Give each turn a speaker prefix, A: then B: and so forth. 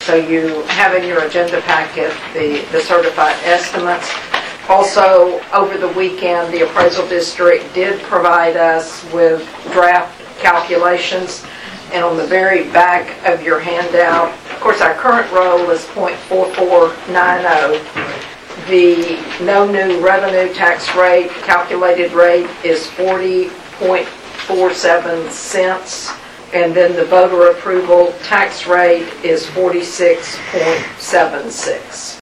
A: So you have in your agenda packet the certified estimates. Also, over the weekend, the appraisal district did provide us with draft calculations, and on the very back of your handout, of course, our current roll is .4490. The no new revenue tax rate, calculated rate, is 40.47 cents, and then the voter approval tax rate is 46.76.